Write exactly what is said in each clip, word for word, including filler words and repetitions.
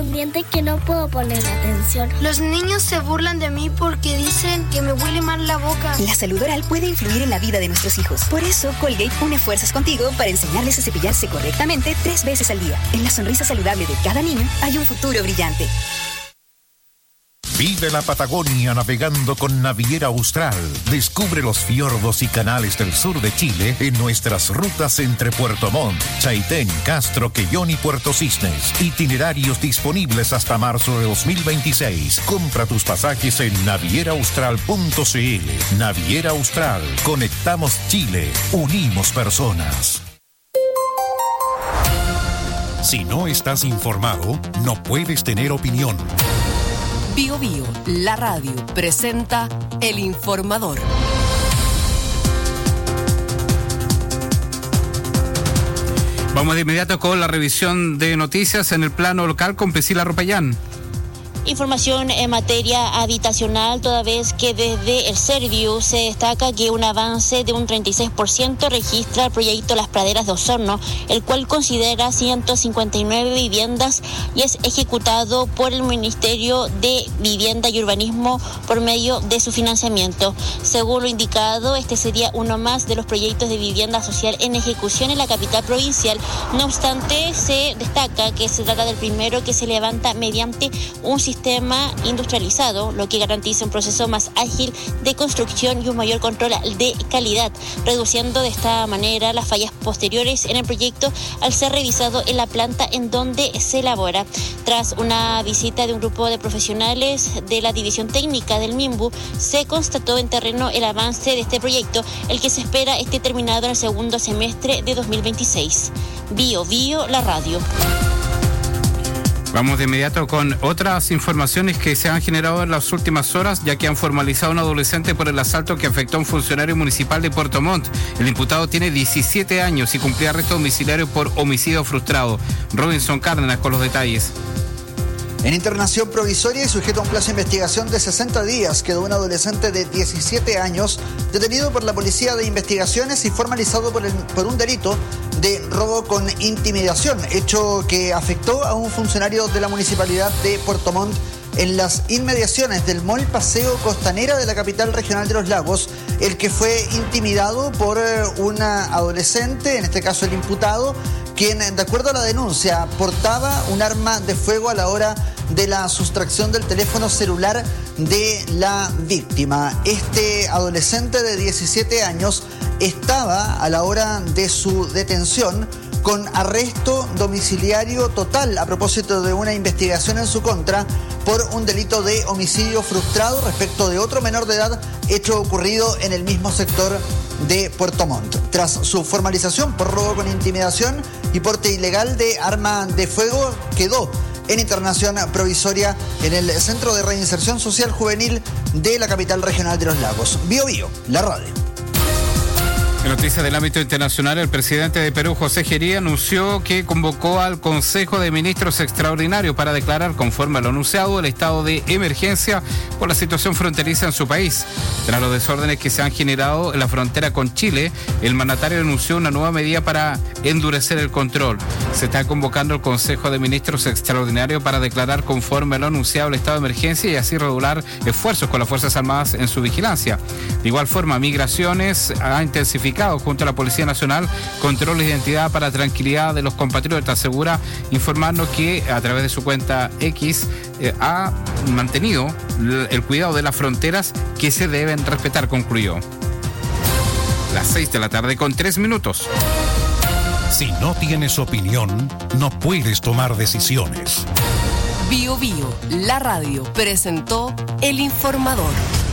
un diente que no puedo poner atención. Los niños se burlan de mí porque dicen que me huele mal la boca. La salud oral puede influir en la vida de nuestros hijos. Por eso, Colgate une fuerzas contigo para enseñarles a cepillarse correctamente tres veces al día. En la sonrisa saludable de cada niño hay un futuro brillante. Vive la Patagonia navegando con Naviera Austral. Descubre los fiordos y canales del sur de Chile en nuestras rutas entre Puerto Montt, Chaitén, Castro, Quellón y Puerto Cisnes. Itinerarios disponibles hasta marzo de dos mil veintiséis. Compra tus pasajes en naviera austral punto c l. Naviera Austral. Conectamos Chile. Unimos personas. Si no estás informado, no puedes tener opinión. Bio Bio, la radio, presenta El Informador. Vamos de inmediato con la revisión de noticias en el plano local con Priscila Ropayán. Información en materia habitacional, toda vez que desde el Serviu se destaca que un avance de un treinta y seis por ciento registra el proyecto Las Praderas de Osorno, el cual considera ciento cincuenta y nueve viviendas y es ejecutado por el Ministerio de Vivienda y Urbanismo por medio de su financiamiento. Según lo indicado, este sería uno más de los proyectos de vivienda social en ejecución en la capital provincial. No obstante, se destaca que se trata del primero que se levanta mediante un sistema sistema industrializado, lo que garantiza un proceso más ágil de construcción y un mayor control de calidad, reduciendo de esta manera las fallas posteriores en el proyecto al ser revisado en la planta en donde se elabora. Tras una visita de un grupo de profesionales de la división técnica del MIMBU, se constató en terreno el avance de este proyecto, el que se espera esté terminado en el segundo semestre de dos mil veintiséis. Bio Bio, la radio. Vamos de inmediato con otras informaciones que se han generado en las últimas horas, ya que han formalizado a un adolescente por el asalto que afectó a un funcionario municipal de Puerto Montt. El imputado tiene diecisiete años y cumplía arresto domiciliario por homicidio frustrado. Robinson Cárdenas con los detalles. En internación provisoria y sujeto a un plazo de investigación de sesenta días, quedó un adolescente de diecisiete años detenido por la Policía de Investigaciones y formalizado por, el, por un delito de robo con intimidación, hecho que afectó a un funcionario de la Municipalidad de Puerto Montt en las inmediaciones del Mall Paseo Costanera de la capital regional de los Lagos, el que fue intimidado por una adolescente, en este caso el imputado, quien, de acuerdo a la denuncia, portaba un arma de fuego a la hora de la sustracción del teléfono celular de la víctima. Este adolescente de diecisiete años estaba, a la hora de su detención, con arresto domiciliario total a propósito de una investigación en su contra por un delito de homicidio frustrado respecto de otro menor de edad, hecho ocurrido en el mismo sector de Puerto Montt. Tras su formalización por robo con intimidación y porte ilegal de arma de fuego, quedó en internación provisoria en el Centro de Reinserción Social Juvenil de la capital regional de los Lagos. Bio Bio, la radio. En noticias del ámbito internacional, el presidente de Perú, José Gería, anunció que convocó al Consejo de Ministros extraordinario para declarar, conforme a lo anunciado, el estado de emergencia por la situación fronteriza en su país. Tras los desórdenes que se han generado en la frontera con Chile, el mandatario anunció una nueva medida para endurecer el control. Se está convocando el Consejo de Ministros extraordinario para declarar, conforme a lo anunciado, el estado de emergencia y así regular esfuerzos con las Fuerzas Armadas en su vigilancia. De igual forma, Migraciones ha intensificado junto a la Policía Nacional controles de identidad para tranquilidad de los compatriotas, asegura, informando que a través de su cuenta X eh, ha mantenido el cuidado de las fronteras que se deben respetar, concluyó. Las seis de la tarde con tres minutos. Si no tienes opinión, no puedes tomar decisiones. Bio Bio, la radio, presentó El Informador.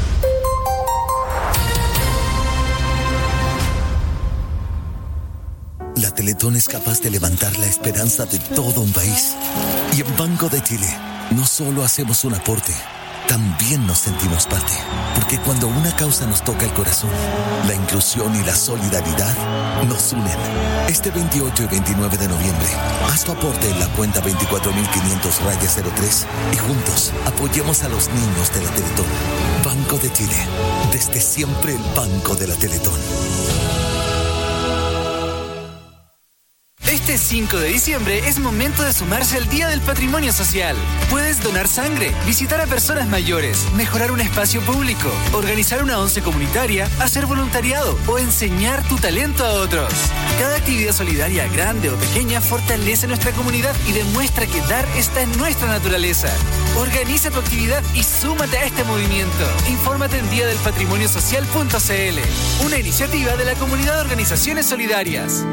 La Teletón es capaz de levantar la esperanza de todo un país. Y en Banco de Chile, no solo hacemos un aporte, también nos sentimos parte. Porque cuando una causa nos toca el corazón, la inclusión y la solidaridad nos unen. Este veintiocho y veintinueve de noviembre, haz tu aporte en la cuenta veinticuatro mil quinientos cero tres y juntos apoyemos a los niños de la Teletón. Banco de Chile, desde siempre el Banco de la Teletón. Este cinco de diciembre es momento de sumarse al Día del Patrimonio Social. Puedes donar sangre, visitar a personas mayores, mejorar un espacio público, organizar una once comunitaria, hacer voluntariado o enseñar tu talento a otros. Cada actividad solidaria, grande o pequeña, fortalece nuestra comunidad y demuestra que dar está en nuestra naturaleza. Organiza tu actividad y súmate a este movimiento. Infórmate en día del patrimonio social punto c l, una iniciativa de la Comunidad de Organizaciones Solidarias.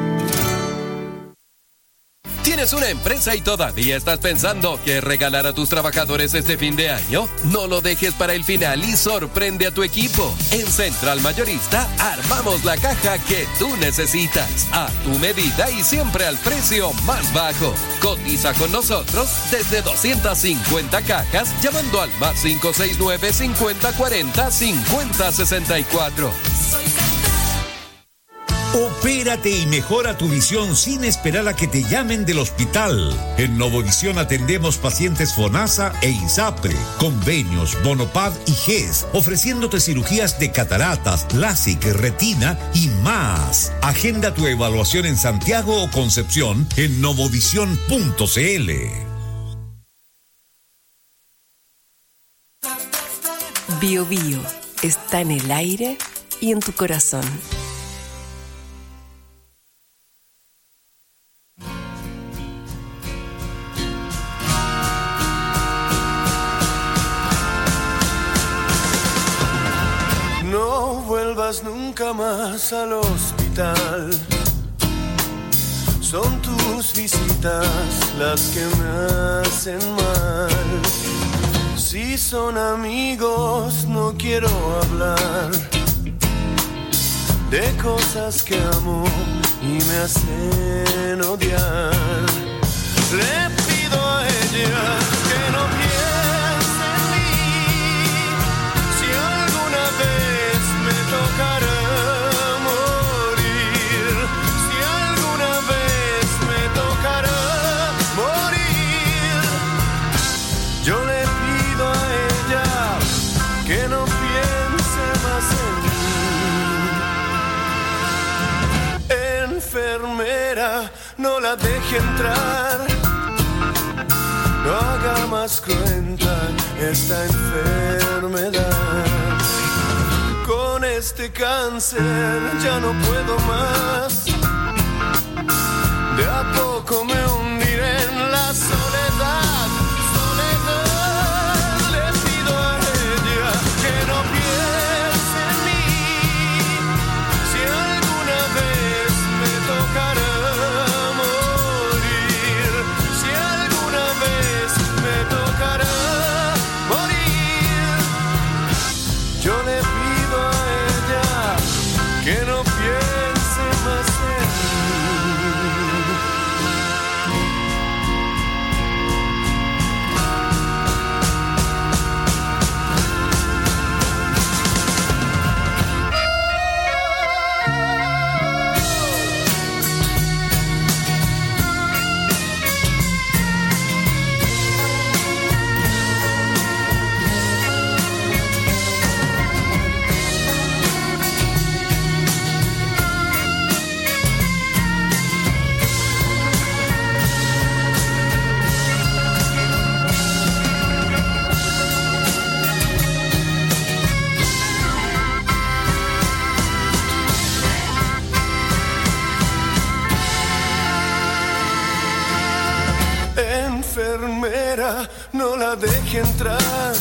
¿Tienes una empresa y todavía estás pensando qué regalar a tus trabajadores este fin de año? No lo dejes para el final y sorprende a tu equipo. En Central Mayorista armamos la caja que tú necesitas, a tu medida y siempre al precio más bajo. Cotiza con nosotros desde doscientas cincuenta cajas llamando al más cinco seis nueve, cincuenta cuarenta, cincuenta sesenta y cuatro. Opérate y mejora tu visión sin esperar a que te llamen del hospital. En Novovisión atendemos pacientes FONASA e ISAPRE, convenios, Bonopad y G E S, ofreciéndote cirugías de cataratas, LASIK, retina y más. Agenda tu evaluación en Santiago o Concepción en novovisión punto c l. Bio Bio está en el aire y en tu corazón. No vuelvas nunca más al hospital. Son tus visitas las que me hacen mal. Si son amigos, no quiero hablar de cosas que amo y me hacen odiar. Le pido a ella que no piense en mí. Si alguna vez me tocará morir, si alguna vez me tocará morir, yo le pido a ella que no piense más en mí. Enfermera, no la deje entrar, no haga más cruenta esta enfermedad. Con este cáncer ya no puedo más, de a poco me hundiré en la soledad. Soledad, le pido a ella que no piense en mí. Si alguna vez me tocará morir, si alguna vez me tocará morir, yo le pido a ella que no piense más en enfermera, no la deje entrar,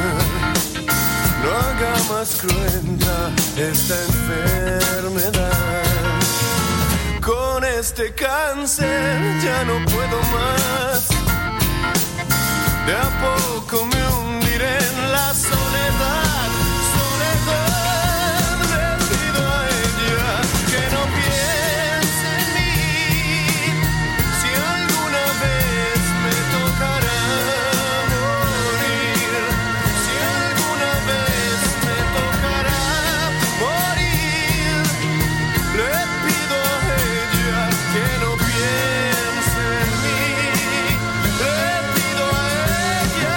no haga más cruenta esta enfermedad. Con este cáncer ya no puedo más, de a poco me hundiré en la soledad. Soledad, le pido a ella que no piense en mí. Si alguna vez me tocará morir, si alguna vez me tocará morir, le pido a ella que no piense en mí. Le pido a ella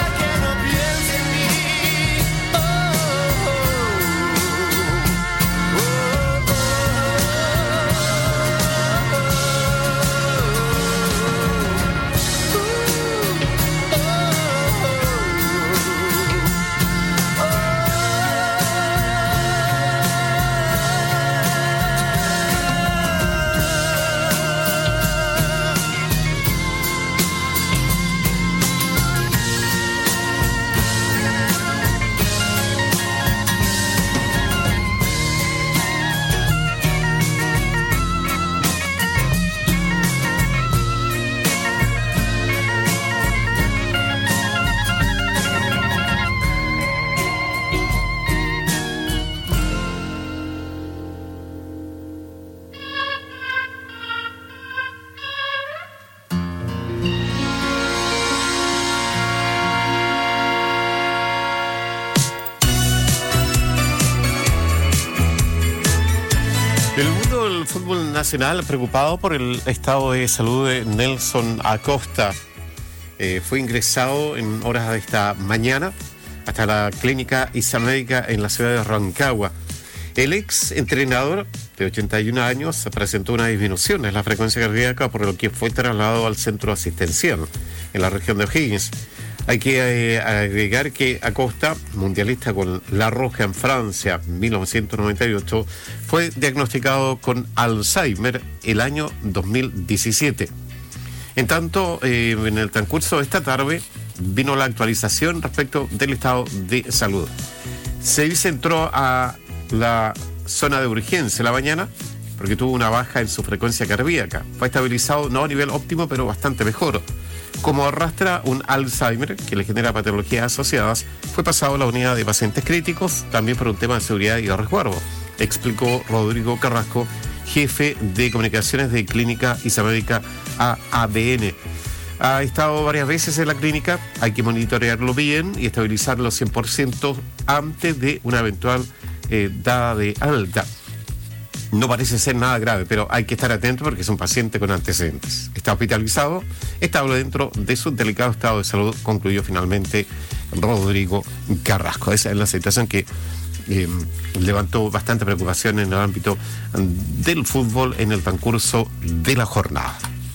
fútbol nacional preocupado por el estado de salud de Nelson Acosta. Eh, fue ingresado en horas de esta mañana hasta la clínica Isamédica en la ciudad de Rancagua. El ex entrenador de ochenta y un años presentó una disminución en la frecuencia cardíaca, por lo que fue trasladado al centro asistencial en la región de O'Higgins. Hay que eh, agregar que Acosta, mundialista con La Roja en Francia en mil novecientos noventa y ocho, fue diagnosticado con Alzheimer el año dos mil diecisiete. En tanto, eh, en el transcurso de esta tarde vino la actualización respecto del estado de salud. Se centró a la zona de urgencia la mañana porque tuvo una baja en su frecuencia cardíaca. Fue estabilizado no a nivel óptimo, pero bastante mejor. Como arrastra un Alzheimer que le genera patologías asociadas, fue pasado a la unidad de pacientes críticos, también por un tema de seguridad y de resguardo, explicó Rodrigo Carrasco, jefe de comunicaciones de Clínica Isamédica A A B N. Ha estado varias veces en la clínica, hay que monitorearlo bien y estabilizarlo cien por ciento antes de una eventual eh, dada de alta. No parece ser nada grave, pero hay que estar atento porque es un paciente con antecedentes. Está hospitalizado, estable dentro de su delicado estado de salud, concluyó finalmente Rodrigo Carrasco. Esa es la situación que eh, levantó bastante preocupación en el ámbito del fútbol en el transcurso de la jornada.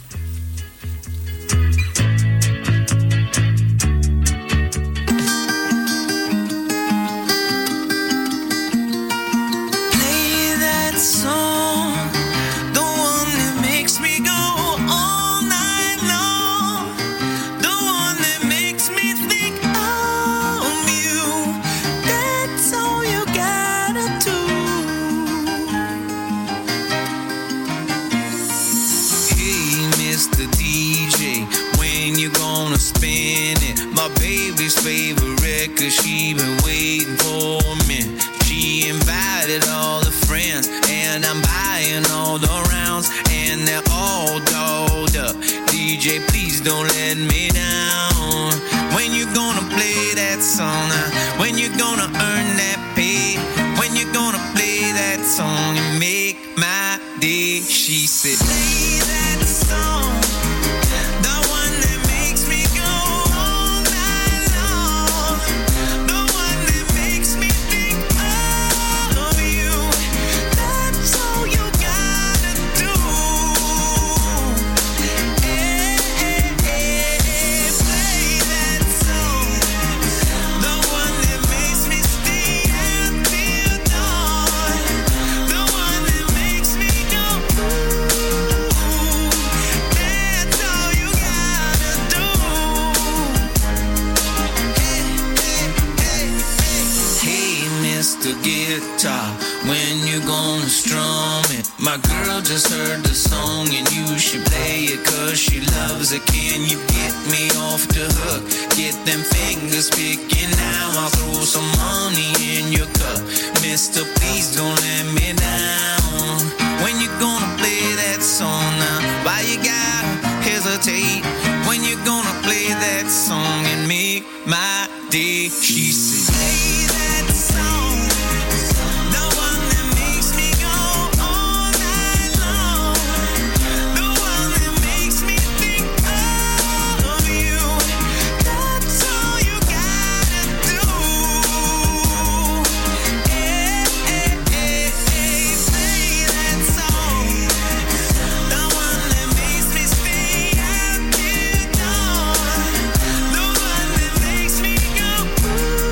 Favorite record, she been waiting for me. She invited all the friends, and I'm buying all the rounds, and they're all dolled up. D J, please don't let me down. When you gonna play that song? When you gonna earn that pay? When you gonna play that song and make my day? She said, play that song. Guitar, when you gonna strum it? My girl just heard the song and you should play it cause she loves it. Can you get me off the hook? Get them fingers picking now. I'll throw some money in your cup. Mister, please don't let me down. When you gonna play that song now? Why you gotta hesitate? When you gonna play that song and make my day? She said, play that song. Ooh.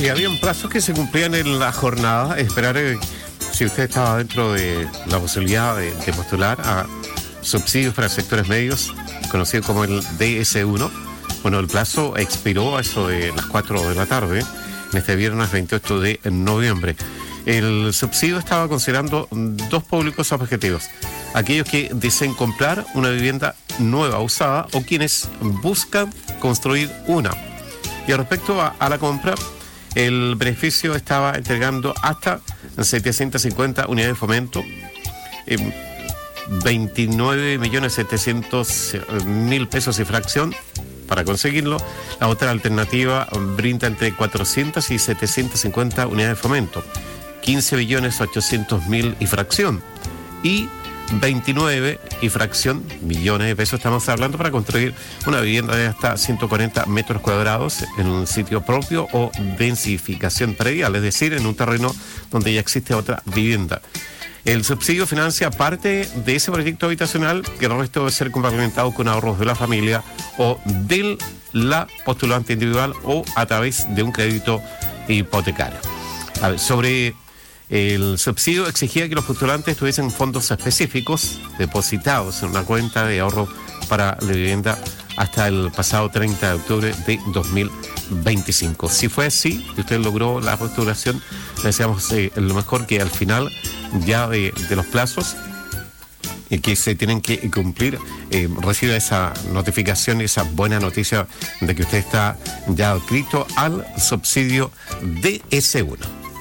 Y habían plazos que se cumplían en la jornada. Esperar eh, si usted estaba dentro de la posibilidad de, de postular a subsidios para sectores medios, conocido como el D S uno. Bueno, el plazo expiró a eso de las cuatro de la tarde, en este viernes veintiocho de noviembre. El subsidio estaba considerando dos públicos objetivos: aquellos que deseen comprar una vivienda nueva usada o quienes buscan construir una. Y respecto a, a la compra, el beneficio estaba entregando hasta setecientas cincuenta unidades de fomento, eh, veintinueve millones setecientos mil pesos y fracción. Para conseguirlo, la otra alternativa brinda entre cuatrocientas y setecientas cincuenta unidades de fomento, quince millones ochocientos mil y fracción, y veintinueve y fracción millones de pesos estamos hablando para construir una vivienda de hasta ciento cuarenta metros cuadrados en un sitio propio o densificación predial, es decir, en un terreno donde ya existe otra vivienda. El subsidio financia parte de ese proyecto habitacional, que el resto debe ser complementado con ahorros de la familia o de la postulante individual o a través de un crédito hipotecario. A ver, sobre el subsidio, exigía que los postulantes tuviesen fondos específicos depositados en una cuenta de ahorro para la vivienda hasta el pasado treinta de octubre de dos mil veinticinco. Si fue así y usted logró la postulación, le deseamos eh, lo mejor, que al final ya de, de los plazos y que se tienen que cumplir, eh, reciba esa notificación y esa buena noticia de que usted está ya adscrito al subsidio D S uno.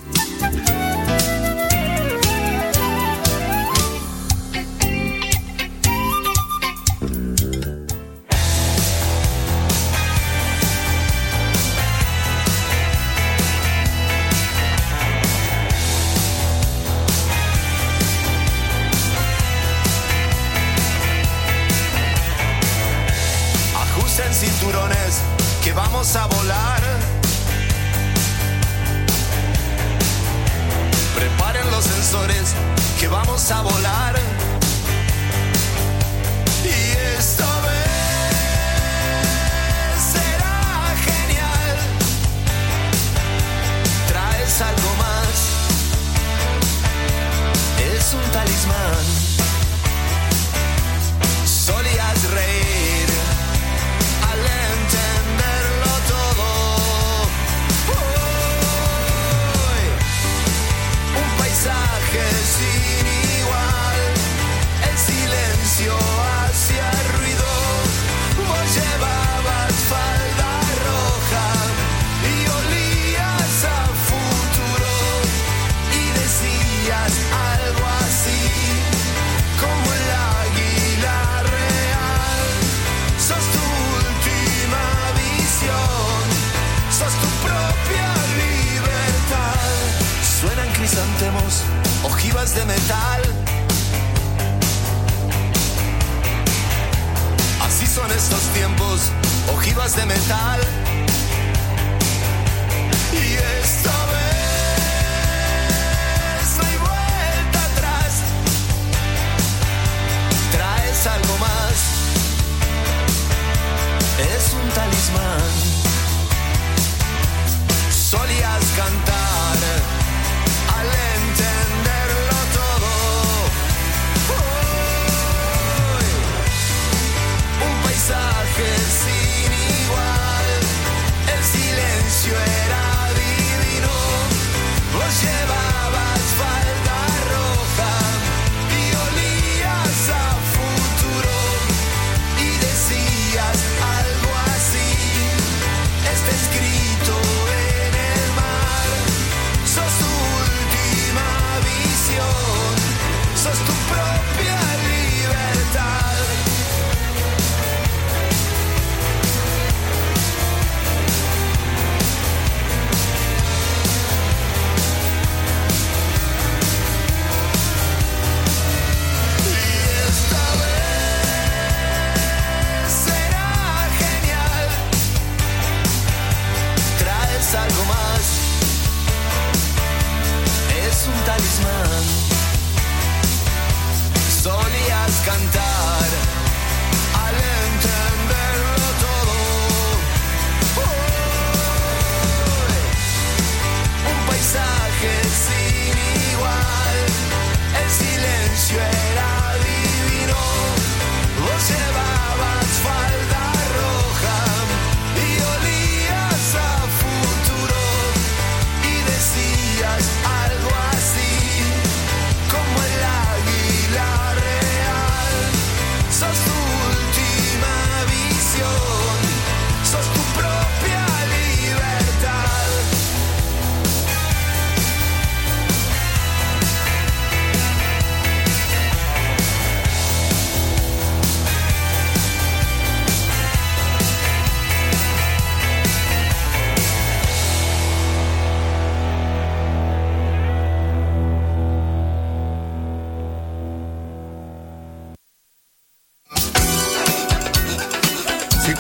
Cinturones que vamos a volar. Preparen los sensores que vamos a volar. Y esta vez será genial. Traes algo más. Es un talismán. Solías reír sin igual, el silencio hacía ruido. Vos llevabas falda roja y olías a futuro y decías algo así como el águila real. Sos tu última visión, sos tu propia libertad. Suenan crisantemos, ojivas de metal. Así son estos tiempos, ojivas de metal. Y esta vez no hay vuelta atrás. Traes algo más. Es un talismán. Solías cantar al entenderlo todo. Hoy, un paisaje sin igual,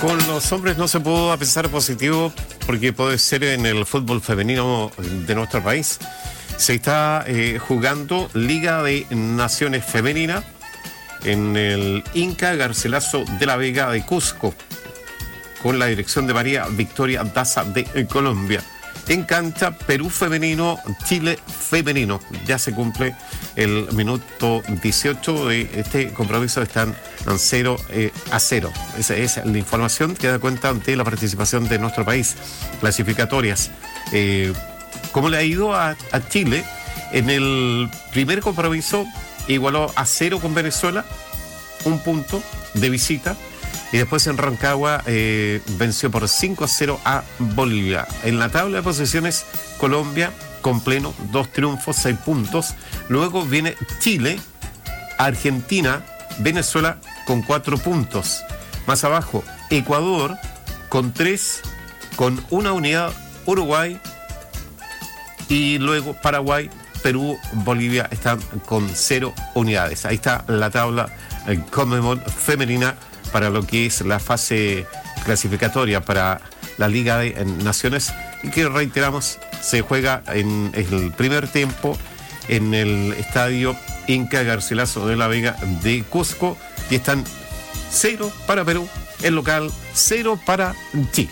Con los hombres no se pudo pensar positivo porque puede ser en el fútbol femenino de nuestro país. Se está eh, jugando Liga de Naciones Femenina en el Inca Garcilaso de la Vega de Cusco, con la dirección de María Victoria Daza de eh, Colombia. En cancha, Perú femenino, Chile femenino. Ya se cumple el minuto dieciocho de este compromiso. Están en cero eh, a cero. Esa es la información que da cuenta de la participación de nuestro país. Clasificatorias. Eh, ¿Cómo le ha ido a, a Chile? En el primer compromiso igualó a cero con Venezuela, un punto de visita. Y después en Rancagua eh, venció por cinco a cero a Bolivia. En la tabla de posiciones, Colombia con pleno, dos triunfos, seis puntos. Luego viene Chile, Argentina, Venezuela con cuatro puntos. Más abajo, Ecuador con tres, con una unidad, Uruguay. Y luego Paraguay, Perú, Bolivia están con cero unidades. Ahí está la tabla eh, Conmebol femenina para lo que es la fase clasificatoria para la Liga de Naciones, y que reiteramos, se juega en, en el primer tiempo en el estadio Inca Garcilaso de la Vega de Cusco, y están cero para Perú, el local, cero para Chile.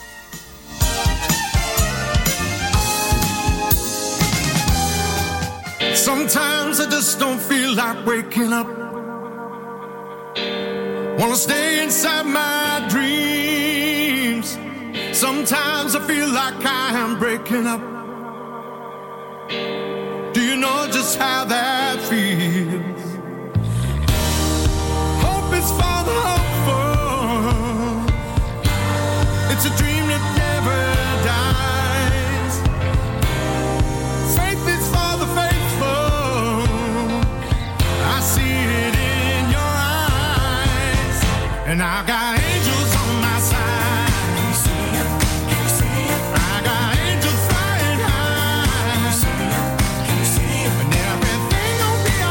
Sometimes I just don't feel like waking up. Wanna stay inside my dreams. Sometimes I feel like I am breaking up. Do you know just how that feels? Hope is for the hopeful. It's a dream that never dies. Faith is for the faithful. I see it in your eyes. And I got angels on my side. Can you see it? Can you see it? I got angels flying high. Can you see it? Can you see it? And everything gon' be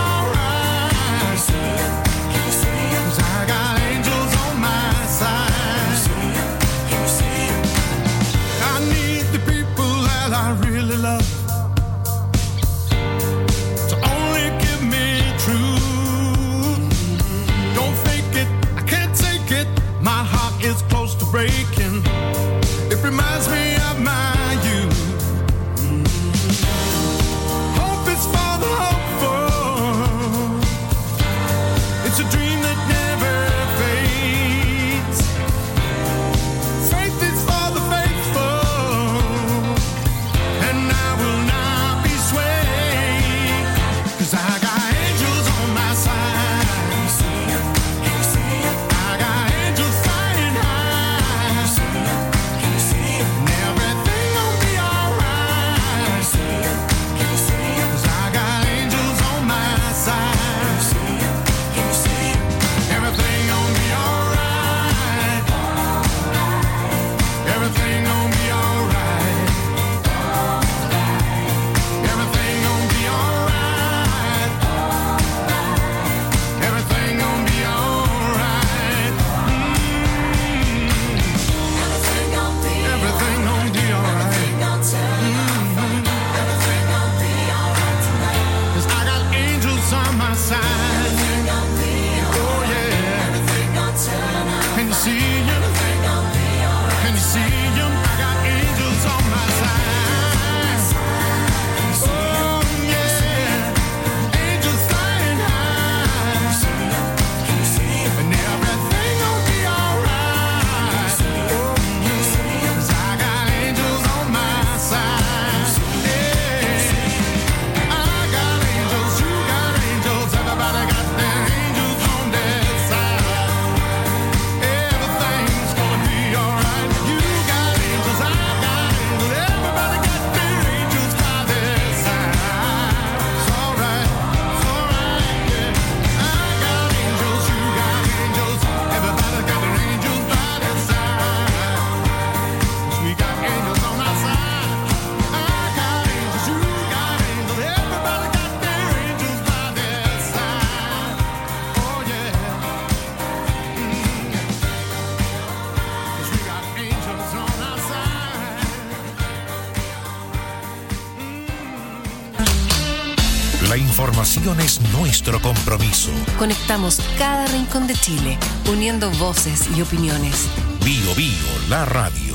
información es nuestro compromiso. Conectamos cada rincón de Chile, uniendo voces y opiniones. Bio Bio, la radio.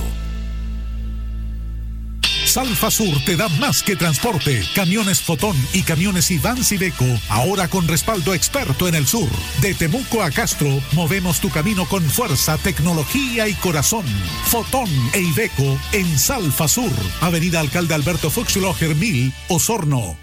Salfasur te da más que transporte. Camiones Fotón y camiones Iván Iveco, ahora con respaldo experto en el sur. De Temuco a Castro, movemos tu camino con fuerza, tecnología y corazón. Fotón e Iveco en Salfasur, Avenida Alcalde Alberto Fuchsloger mil, Osorno.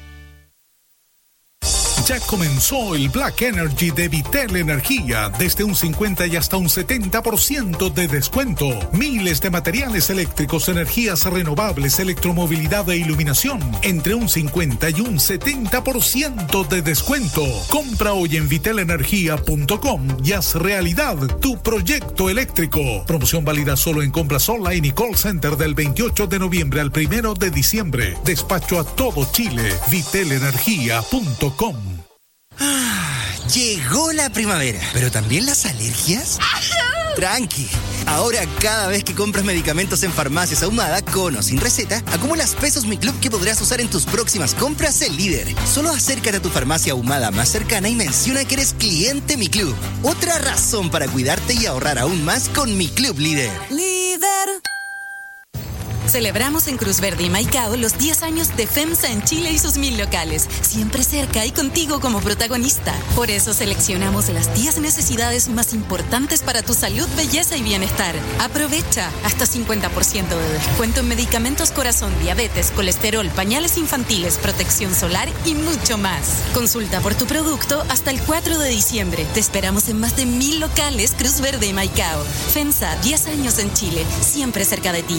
Ya comenzó el Black Energy de Vitel Energía, desde un cincuenta y hasta un setenta por ciento de descuento. Miles de materiales eléctricos, energías renovables, electromovilidad e iluminación, entre un cincuenta y un setenta por ciento de descuento. Compra hoy en vitel energía punto com y haz realidad tu proyecto eléctrico. Promoción válida solo en compras online y call center del veintiocho de noviembre al primero de diciembre. Despacho a todo Chile. vitel energía punto com. Ah, llegó la primavera, pero también las alergias. Tranqui, ahora cada vez que compras medicamentos en Farmacias Ahumada, con o sin receta, acumulas pesos Mi Club que podrás usar en tus próximas compras en Líder. Solo acércate a tu farmacia Ahumada más cercana y menciona que eres cliente Mi Club. Otra razón para cuidarte y ahorrar aún más con Mi Club Líder. Líder. Celebramos en Cruz Verde y Maicao los diez años de FEMSA en Chile y sus mil locales, siempre cerca y contigo como protagonista. Por eso seleccionamos las diez necesidades más importantes para tu salud, belleza y bienestar. Aprovecha hasta cincuenta por ciento de descuento en medicamentos corazón, diabetes, colesterol, pañales infantiles, protección solar y mucho más. Consulta por tu producto hasta el cuatro de diciembre. Te esperamos en más de mil locales Cruz Verde y Maicao. FEMSA, diez años en Chile, siempre cerca de ti.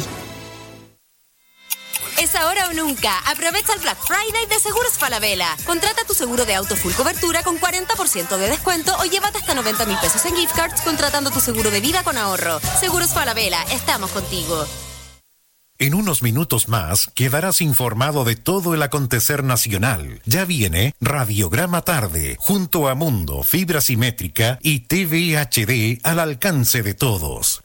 Es ahora o nunca. Aprovecha el Black Friday de Seguros Falabella. Contrata tu seguro de auto full cobertura con cuarenta por ciento de descuento o llévate hasta noventa mil pesos en gift cards contratando tu seguro de vida con ahorro. Seguros Falabella, estamos contigo. En unos minutos más quedarás informado de todo el acontecer nacional. Ya viene Radiograma Tarde, junto a Mundo, Fibra Simétrica y T V H D al alcance de todos.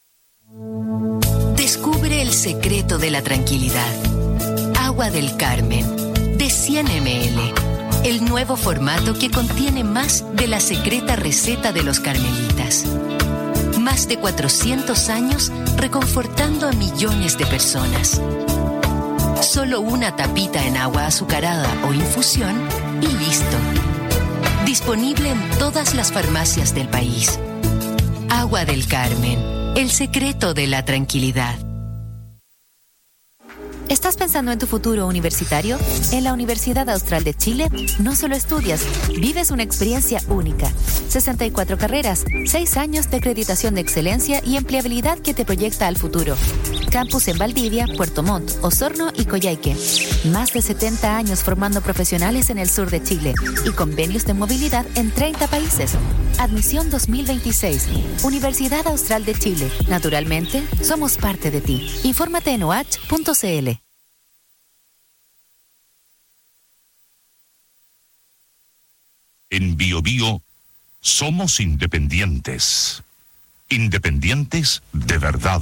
Descubre el secreto de la tranquilidad. Agua del Carmen, de cien mililitros. El nuevo formato que contiene más de la secreta receta de los carmelitas. Más de cuatrocientos años reconfortando a millones de personas. Solo una tapita en agua azucarada o infusión y listo. Disponible en todas las farmacias del país. Agua del Carmen. El secreto de la tranquilidad. ¿Estás pensando en tu futuro universitario? En la Universidad Austral de Chile no solo estudias, vives una experiencia única. sesenta y cuatro carreras, seis años de acreditación de excelencia y empleabilidad que te proyecta al futuro. Campus en Valdivia, Puerto Montt, Osorno y Coyhaique. Más de setenta años formando profesionales en el sur de Chile y convenios de movilidad en treinta países. Admisión dos mil veintiséis. Universidad Austral de Chile. Naturalmente, somos parte de ti. Infórmate en o h punto c l. En Bio Bio somos independientes. Independientes de verdad.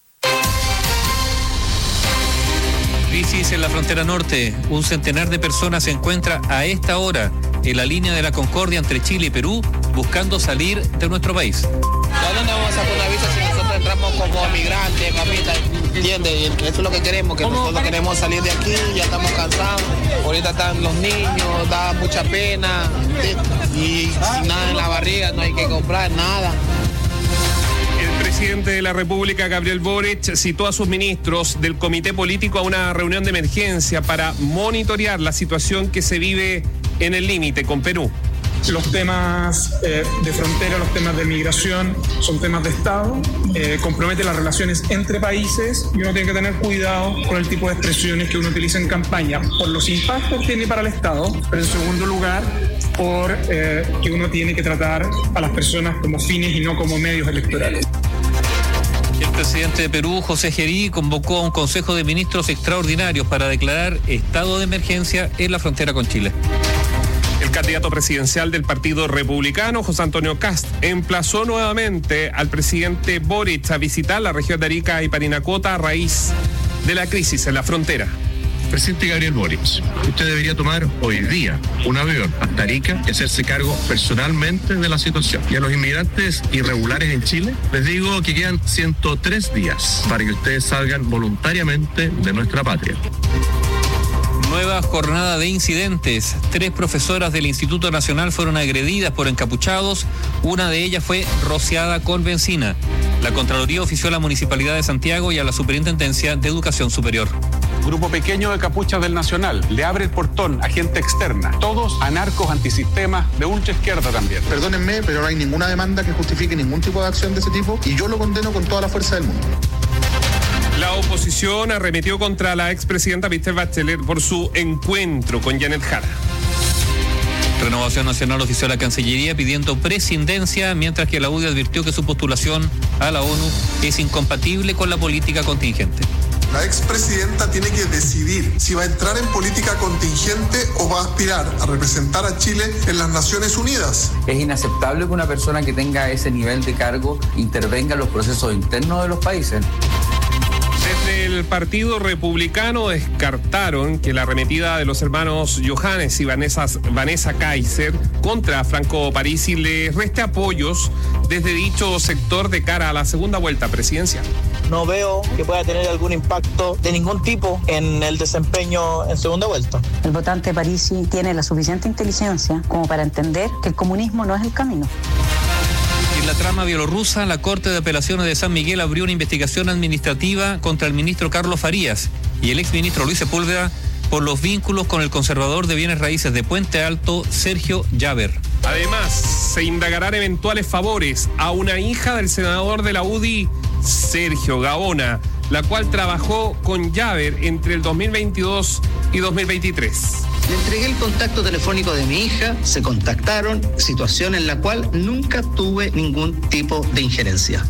Crisis en la frontera norte. Un centenar de personas se encuentra a esta hora en la línea de la Concordia entre Chile y Perú buscando salir de nuestro país. ¿A dónde vamos a sacar una visa si nosotros entramos como migrantes, papita? ¿Entiendes? Eso es lo que queremos, que nosotros queremos salir de aquí, ya estamos cansados. Ahorita están los niños, da mucha pena. Y sin nada en la barriga, no hay que comprar nada. El presidente de la República, Gabriel Boric, citó a sus ministros del comité político a una reunión de emergencia para monitorear la situación que se vive en el límite con Perú. Los temas eh, de frontera, los temas de migración son temas de Estado, eh, compromete las relaciones entre países y uno tiene que tener cuidado con el tipo de expresiones que uno utiliza en campaña, por los impactos que tiene para el Estado, pero en segundo lugar, por eh, que uno tiene que tratar a las personas como fines y no como medios electorales. El presidente de Perú, José Gerí, convocó a un consejo de ministros extraordinarios para declarar estado de emergencia en la frontera con Chile. El candidato presidencial del Partido Republicano, José Antonio Kast, emplazó nuevamente al presidente Boric a visitar la región de Arica y Parinacota a raíz de la crisis en la frontera. Presidente Gabriel Boric, usted debería tomar hoy día un avión hasta Arica y hacerse cargo personalmente de la situación. Y a los inmigrantes irregulares en Chile, les digo que quedan ciento tres días para que ustedes salgan voluntariamente de nuestra patria. Nueva jornada de incidentes. Tres profesoras del Instituto Nacional fueron agredidas por encapuchados. Una de ellas fue rociada con benzina. La Contraloría ofició a la Municipalidad de Santiago y a la Superintendencia de Educación Superior. Grupo pequeño de capuchas del Nacional le abre el portón a gente externa. Todos anarcos antisistemas de ultra izquierda también. Perdónenme, pero no hay ninguna demanda que justifique ningún tipo de acción de ese tipo y yo lo condeno con toda la fuerza del mundo. La oposición arremetió contra la expresidenta Michelle Bachelet por su encuentro con Janet Jara. Renovación Nacional ofició a la Cancillería pidiendo prescindencia, mientras que la U D I advirtió que su postulación a la ONU es incompatible con la política contingente. La expresidenta tiene que decidir si va a entrar en política contingente o va a aspirar a representar a Chile en las Naciones Unidas. Es inaceptable que una persona que tenga ese nivel de cargo intervenga en los procesos internos de los países. Desde el Partido Republicano descartaron que la arremetida de los hermanos Johannes y Vanessa, Vanessa Kaiser contra Franco Parisi les reste apoyos desde dicho sector de cara a la segunda vuelta presidencial. No veo que pueda tener algún impacto de ningún tipo en el desempeño en segunda vuelta. El votante Parisi tiene la suficiente inteligencia como para entender que el comunismo no es el camino. En la trama bielorrusa, la Corte de Apelaciones de San Miguel abrió una investigación administrativa contra el ministro Carlos Farías y el exministro Luis Sepúlveda por los vínculos con el conservador de bienes raíces de Puente Alto, Sergio Llaver. Además, se indagarán eventuales favores a una hija del senador de la U D I, Sergio Gaona, la cual trabajó con Llaver entre el dos mil veintidós y dos mil veintitrés. Le entregué el contacto telefónico de mi hija, se contactaron, situación en la cual nunca tuve ningún tipo de injerencia.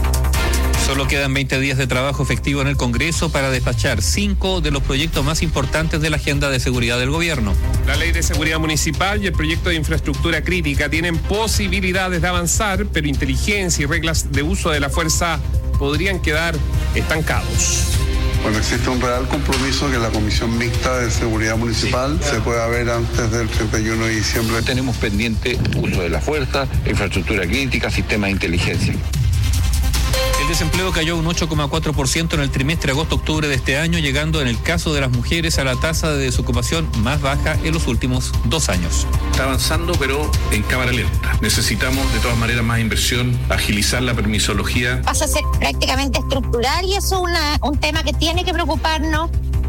Solo quedan veinte días de trabajo efectivo en el Congreso para despachar cinco de los proyectos más importantes de la agenda de seguridad del gobierno. La Ley de Seguridad Municipal y el proyecto de infraestructura crítica tienen posibilidades de avanzar, pero inteligencia y reglas de uso de la fuerza podrían quedar estancados. Bueno, existe un real compromiso que la Comisión Mixta de Seguridad Municipal sí, se pueda ver antes del treinta y uno de diciembre. Tenemos pendiente uso de la fuerza, infraestructura crítica, sistema de inteligencia. El desempleo cayó un ocho coma cuatro por ciento en el trimestre agosto-octubre de este año, llegando en el caso de las mujeres a la tasa de desocupación más baja en los últimos dos años. Está avanzando, pero en cámara lenta. Necesitamos de todas maneras más inversión, agilizar la permisología. Pasa a ser prácticamente estructural y eso es una, un tema que tiene que preocuparnos.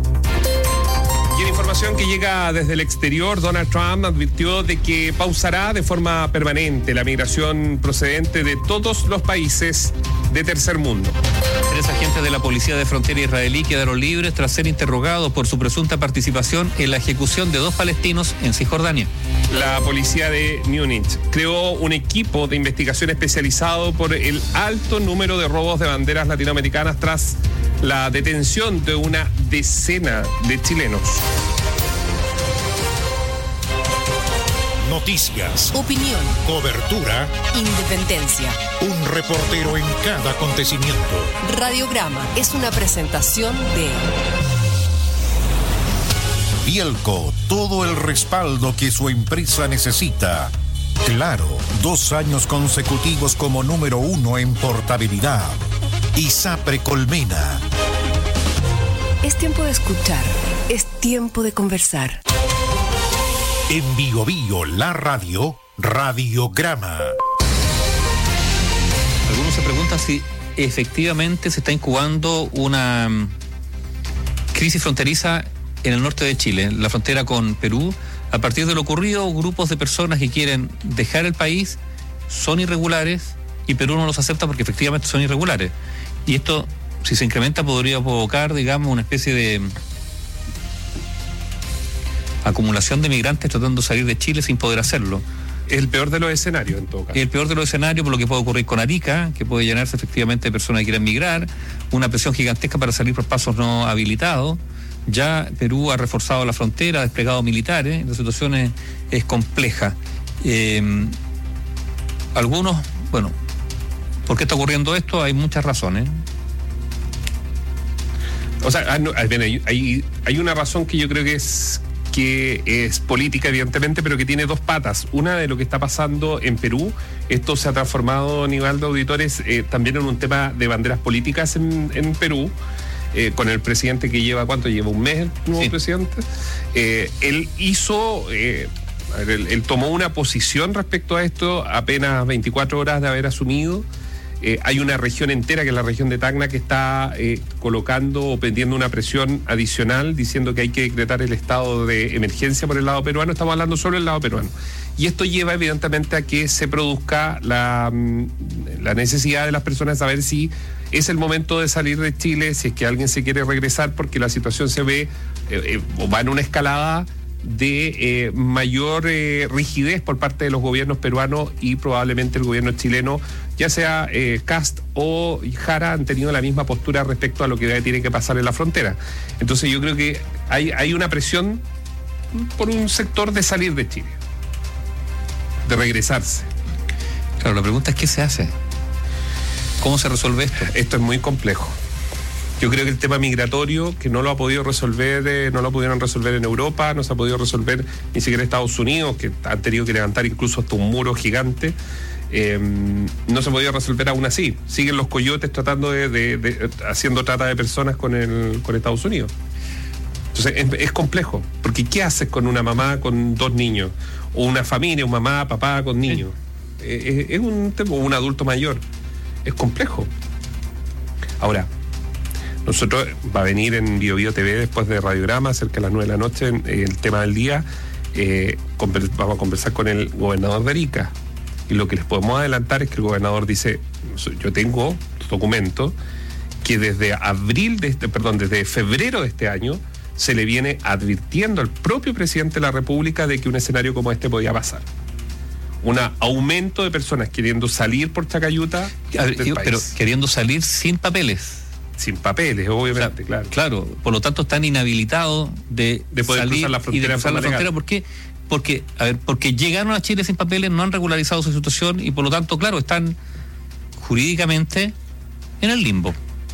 Y en información que llega desde el exterior, Donald Trump advirtió de que pausará de forma permanente la migración procedente de todos los países de tercer mundo. Tres agentes de la Policía de Frontera israelí quedaron libres tras ser interrogados por su presunta participación en la ejecución de dos palestinos en Cisjordania. La policía de Múnich creó un equipo de investigación especializado por el alto número de robos de banderas latinoamericanas tras la detención de una decena de chilenos. Noticias, opinión, cobertura, independencia. Un reportero en cada acontecimiento. Radiograma es una presentación de Bielco, todo el respaldo que su empresa necesita. Claro, dos años consecutivos como número uno en portabilidad. ISAPRE Colmena. Es tiempo de escuchar, es tiempo de conversar. En Bio Bio, la radio, Radiograma. Algunos se preguntan si efectivamente se está incubando una um, crisis fronteriza en el norte de Chile, la frontera con Perú. A partir de lo ocurrido, grupos de personas que quieren dejar el país son irregulares y Perú no los acepta porque efectivamente son irregulares. Y esto, si se incrementa, podría provocar, digamos, una especie de acumulación de migrantes tratando de salir de Chile sin poder hacerlo. Es el peor de los escenarios, en todo caso. El peor de los escenarios por lo que puede ocurrir con Arica, que puede llenarse efectivamente de personas que quieren migrar, una presión gigantesca para salir por pasos no habilitados. Ya Perú ha reforzado la frontera, ha desplegado militares, la situación es, es compleja. Eh, algunos, bueno, ¿por qué está ocurriendo esto? Hay muchas razones. O sea, ah, no, hay, hay, hay una razón que yo creo que es que es política, evidentemente, pero que tiene dos patas. Una de lo que está pasando en Perú. Esto se ha transformado, a nivel de auditores, eh, también en un tema de banderas políticas en, en Perú, eh, con el presidente que lleva, ¿cuánto? Lleva un mes el nuevo sí. presidente. Eh, él hizo... Eh, Él, él tomó una posición respecto a esto apenas veinticuatro horas de haber asumido. Eh, hay una región entera, que es la región de Tacna, que está eh, colocando o pendiendo una presión adicional, diciendo que hay que decretar el estado de emergencia por el lado peruano. Estamos hablando solo del lado peruano. Y esto lleva evidentemente a que se produzca la, la necesidad de las personas de saber si es el momento de salir de Chile, si es que alguien se quiere regresar, porque la situación se ve eh, eh, o va en una escalada de eh, mayor eh, rigidez por parte de los gobiernos peruanos, y probablemente el gobierno chileno, ya sea eh, Kast o Jara, han tenido la misma postura respecto a lo que tiene que pasar en la frontera. Entonces yo creo que hay, hay una presión por un sector de salir de Chile, de regresarse. Claro, la pregunta es ¿qué se hace? ¿Cómo se resuelve esto? Esto es muy complejo. Yo creo que el tema migratorio, que no lo ha podido resolver, eh, no lo pudieron resolver en Europa, no se ha podido resolver ni siquiera en Estados Unidos, que han tenido que levantar incluso hasta un muro gigante, eh, no se ha podido resolver aún así. Siguen los coyotes tratando de, de, de haciendo trata de personas con el con Estados Unidos. Entonces es, es complejo, porque ¿qué haces con una mamá con dos niños? O una familia, un mamá, papá con niños. Sí. Eh, es, es un tema, un adulto mayor. Es complejo. Ahora, nosotros, va a venir en Bio Bio T V después de Radiograma, cerca de las nueve de la noche, eh, el tema del día. Eh, conver- vamos a conversar con el gobernador de Arica. Y lo que les podemos adelantar es que el gobernador dice, yo tengo documentos que desde abril de este, perdón, desde febrero de este año se le viene advirtiendo al propio presidente de la República de que un escenario como este podía pasar. Un aumento de personas queriendo salir por Chacayuta del país. Pero queriendo salir sin papeles. Sin papeles, obviamente, o sea, claro. Claro, por lo tanto están inhabilitados de, de poder salir cruzar la frontera. Y de cruzar la frontera. ¿Por qué? Porque, a ver, porque llegaron a Chile sin papeles, no han regularizado su situación y por lo tanto, claro, están jurídicamente en el limbo.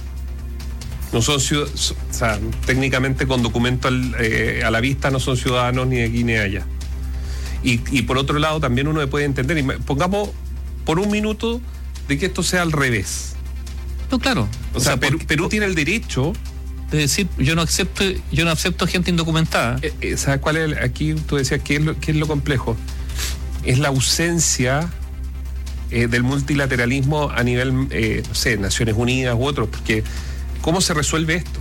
No son ciudadanos, o sea, técnicamente con documento al, eh, a la vista no son ciudadanos ni de aquí ni de allá. Y, y por otro lado también uno puede entender, y pongamos por un minuto de que esto sea al revés. No, claro. O, o sea, sea Perú, porque, Perú tiene el derecho de decir, yo no acepto, yo no acepto gente indocumentada. Eh, eh, ¿Sabes cuál es? Aquí tú decías, ¿qué es lo, qué es lo complejo? Es la ausencia eh, del multilateralismo a nivel, eh, no sé, Naciones Unidas u otros, porque ¿cómo se resuelve esto?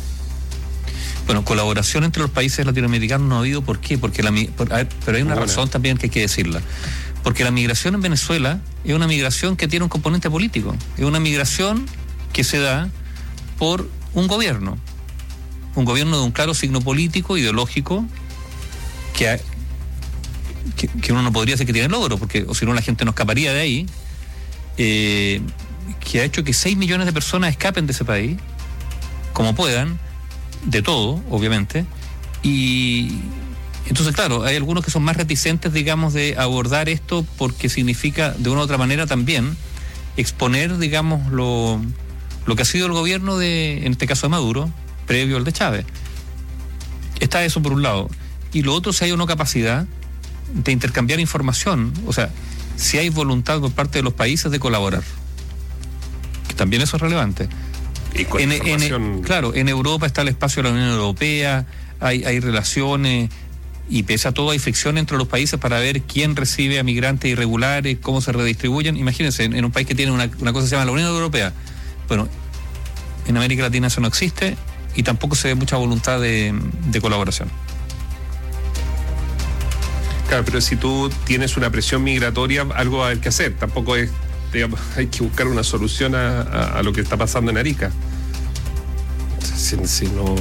Bueno, colaboración entre los países latinoamericanos no ha habido. ¿Por qué? Porque la, por, a ver, pero hay una bueno. razón también que hay que decirla. Porque la migración en Venezuela es una migración que tiene un componente político. Es una migración que se da por un gobierno. Un gobierno de un claro signo político, ideológico, que, ha, que, que uno no podría decir que tiene logro, porque o si no la gente no escaparía de ahí, eh, que ha hecho que seis millones de personas escapen de ese país, como puedan, de todo, obviamente, y entonces, claro, hay algunos que son más reticentes, digamos, de abordar esto porque significa, de una u otra manera también, exponer, digamos, lo, lo que ha sido el gobierno de, en este caso de Maduro, previo al de Chávez. Está eso por un lado. Y lo otro, si hay una capacidad de intercambiar información, o sea, si hay voluntad por parte de los países de colaborar, que también eso es relevante. Y con en, información... en, claro, en Europa está el espacio de la Unión Europea, hay, hay relaciones, y pese a todo hay fricción entre los países para ver quién recibe a migrantes irregulares, cómo se redistribuyen. Imagínense, en, en un país que tiene una, una cosa que se llama la Unión Europea. Bueno, en América Latina eso no existe y tampoco se ve mucha voluntad de, de colaboración. Claro, pero si tú tienes una presión migratoria, algo va a haber que hacer. Tampoco es, digamos, hay que buscar una solución a, a, a lo que está pasando en Arica. Si, si no...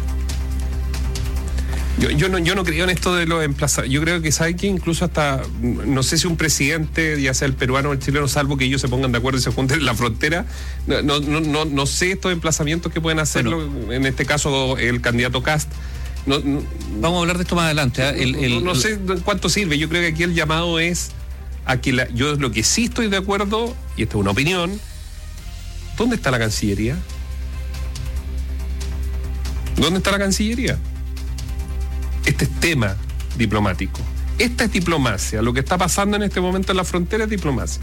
Yo, yo no yo no creo en esto de los emplazamientos. Yo creo que sabe que incluso hasta, no sé si un presidente, ya sea el peruano o el chileno, salvo que ellos se pongan de acuerdo y se junten en la frontera, no no no, no sé estos emplazamientos que pueden hacerlo, bueno, en este caso el candidato Kast. No, no, vamos a hablar de esto más adelante. ¿eh? El, el, no, no sé cuánto sirve. Yo creo que aquí el llamado es a que la, yo lo que sí estoy de acuerdo, y esta es una opinión, ¿dónde está la Cancillería? ¿Dónde está la Cancillería? Este es tema diplomático. Esta es diplomacia. Lo que está pasando en este momento en la frontera es diplomacia.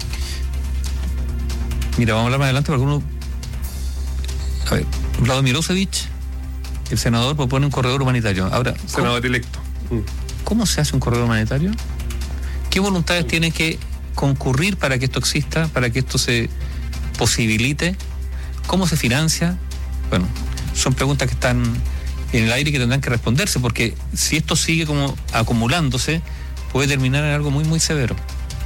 Mira, vamos a hablar más adelante porque uno... A ver, Vladimir Milosevic, el senador, propone un corredor humanitario. Ahora, senador ¿cómo, electo. Mm. ¿Cómo se hace un corredor humanitario? ¿Qué voluntades mm. tienen que concurrir para que esto exista, para que esto se posibilite? ¿Cómo se financia? Bueno, son preguntas que están en el aire y que tendrán que responderse, porque si esto sigue como acumulándose, puede terminar en algo muy, muy severo.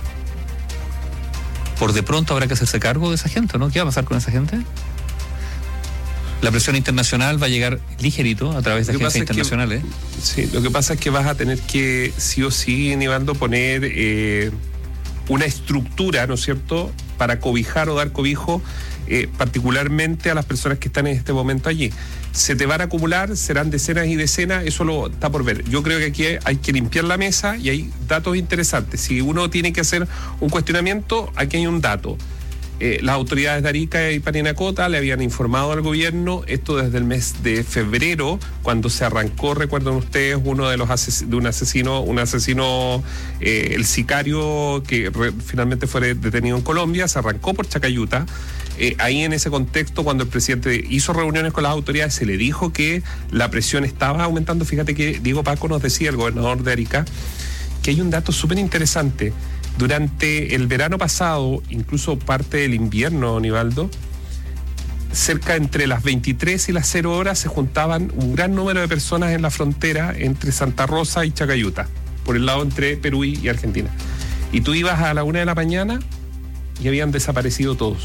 Por de pronto habrá que hacerse cargo de esa gente, ¿no? ¿Qué va a pasar con esa gente? La presión internacional va a llegar ligerito a través de agencias internacionales. Que, sí, lo que pasa es que vas a tener que, sí o sí, Nivaldo, poner eh, una estructura, ¿no es cierto?, para cobijar o dar cobijo eh, particularmente a las personas que están en este momento allí. Se te van a acumular, serán decenas y decenas, eso lo está por ver. Yo creo que aquí hay que limpiar la mesa y hay datos interesantes. Si uno tiene que hacer un cuestionamiento, aquí hay un dato. Eh, las autoridades de Arica y Parinacota le habían informado al gobierno esto desde el mes de febrero, cuando se arrancó, recuerdan ustedes, uno de los ases- de un asesino, un asesino, eh, el sicario que re- finalmente fue detenido en Colombia, se arrancó por Chacayuta. Eh, ahí en ese contexto, cuando el presidente hizo reuniones con las autoridades, se le dijo que la presión estaba aumentando. Fíjate que Diego Paco nos decía, el gobernador de Arica, que hay un dato súper interesante. Durante el verano pasado, incluso parte del invierno, Nivaldo, cerca entre las veintitrés y las cero horas se juntaban un gran número de personas en la frontera entre Santa Rosa y Chacayuta, por el lado entre Perú y Argentina. Y tú ibas a la una de la mañana y habían desaparecido todos.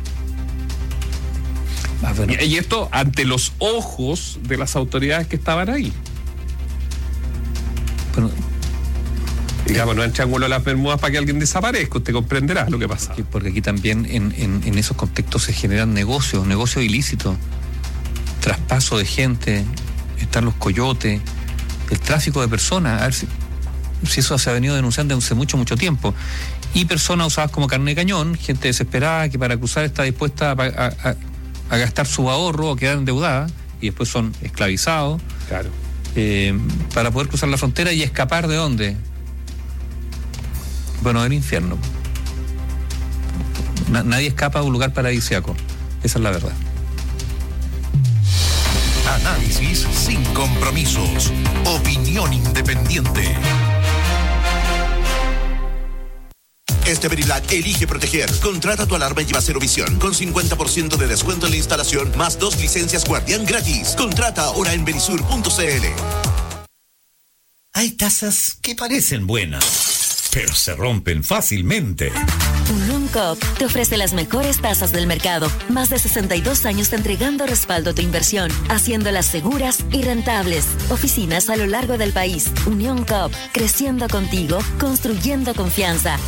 Ah, bueno. y, y esto ante los ojos de las autoridades que estaban ahí. Bueno, digamos, no en Triángulo de las Bermudas para que alguien desaparezca, usted comprenderá lo que pasa. Porque, porque aquí también en, en, en esos contextos se generan negocios, negocios ilícitos, traspaso de gente, están los coyotes, el tráfico de personas, a ver si, si eso se ha venido denunciando hace mucho, mucho tiempo. Y personas usadas como carne de cañón, gente desesperada que para cruzar está dispuesta a, a, a, a gastar su ahorro o quedar endeudada y después son esclavizados. Claro. Eh, para poder cruzar la frontera y escapar de dónde. Bueno, del infierno. Na- nadie escapa a un lugar paradisíaco. Esa es la verdad. Análisis sin compromisos. Opinión independiente. Este Verilak elige proteger. Contrata tu alarma y lleva Cero Visión con cincuenta por ciento de descuento en la instalación más dos licencias Guardián gratis. Contrata ahora en verisur punto c l. Hay tazas que parecen buenas, pero se rompen fácilmente. Unión Coop te ofrece las mejores tasas del mercado. Más de sesenta y dos años entregando respaldo a tu inversión, haciéndolas seguras y rentables. Oficinas a lo largo del país. Unión Coop, creciendo contigo, construyendo confianza.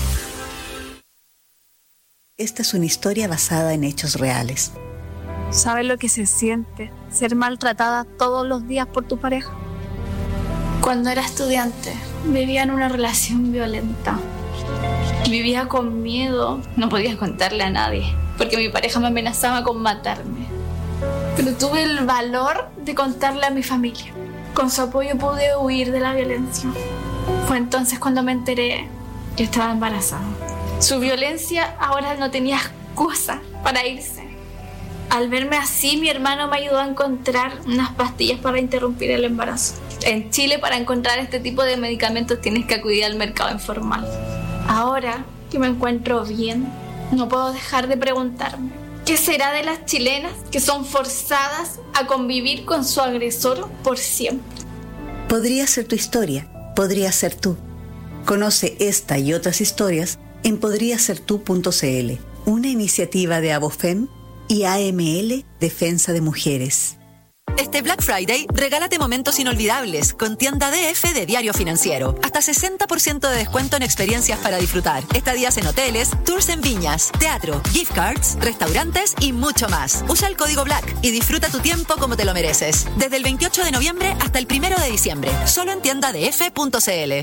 Esta es una historia basada en hechos reales. ¿Sabes lo que se siente ser maltratada todos los días por tu pareja? Cuando era estudiante, vivía en una relación violenta. Vivía con miedo, no podía contarle a nadie, porque mi pareja me amenazaba con matarme. Pero tuve el valor de contarle a mi familia. Con su apoyo pude huir de la violencia. Fue entonces cuando me enteré que estaba embarazada. Su violencia ahora no tenía excusa para irse. Al verme así, mi hermano me ayudó a encontrar unas pastillas para interrumpir el embarazo. En Chile, para encontrar este tipo de medicamentos tienes que acudir al mercado informal. Ahora que me encuentro bien, no puedo dejar de preguntarme, ¿qué será de las chilenas que son forzadas a convivir con su agresor por siempre? Podría ser tu historia, podría ser tú. Conoce esta y otras historias en podría ser tú punto c l, una iniciativa de Abofem y A M L Defensa de Mujeres. Este Black Friday, regálate momentos inolvidables con Tienda D F de Diario Financiero. Hasta sesenta por ciento de descuento en experiencias para disfrutar. Estadías en hoteles, tours en viñas, teatro, gift cards, restaurantes y mucho más. Usa el código Black y disfruta tu tiempo como te lo mereces. Desde el veintiocho de noviembre hasta el primero de diciembre. Solo en tienda d f punto c l.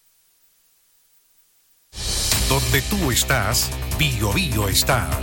Donde tú estás, Bio Bio está.